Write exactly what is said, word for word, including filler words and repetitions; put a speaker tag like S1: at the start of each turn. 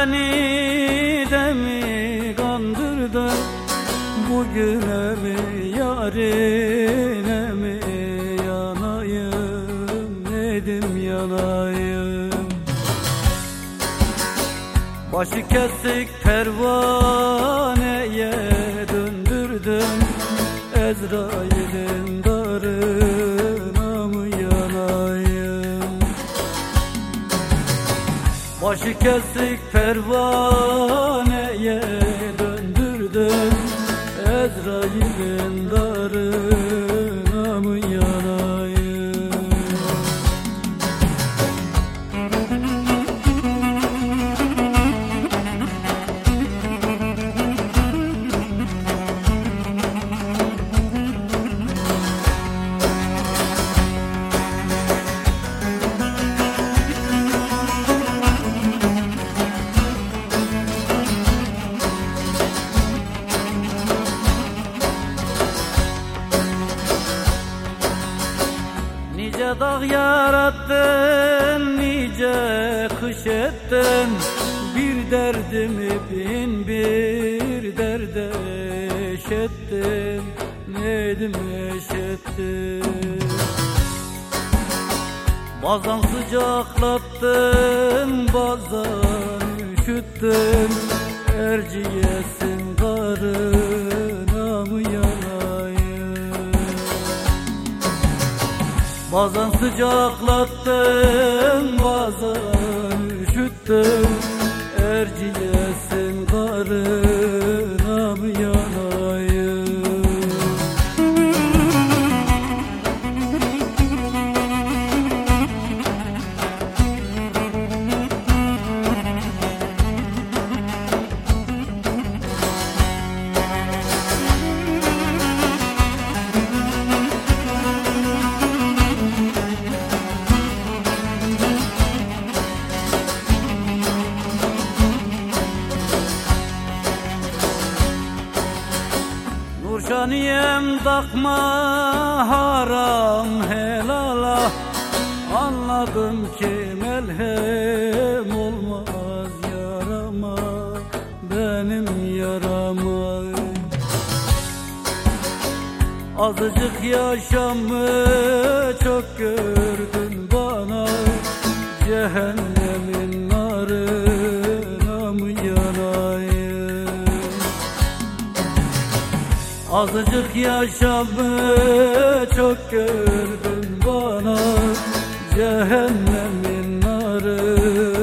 S1: beni de mi kandırdın? Bugüne mi yarine mi yanayım, nedim yanayım? Başı kesik pervaneye döndürdüm, Ezrail'in darına mı yanayım? Başı kesik pervaneye döndürdüm, Ezrail'in darına mı yanayım? Nice dağ yarattın, nice kış ettin, bir derdimi bin bir derde eşettin, nedim eşettin? Bazen sıcaklattın, bazen üşüttün, Erciyes'in karına mı yanayım? Bazen sıcaklattın, bazen üşüttün, Erciyes'in karına mı yanayım? Nurşaniyem takma haram helala, anladım ki melhem olmaz yarama, benim yarama. Azıcık yaşamı çok gördün bana, cehennemin narına mı yanayım? Azıcık yaşamı çok gördün bana, cehennemin narı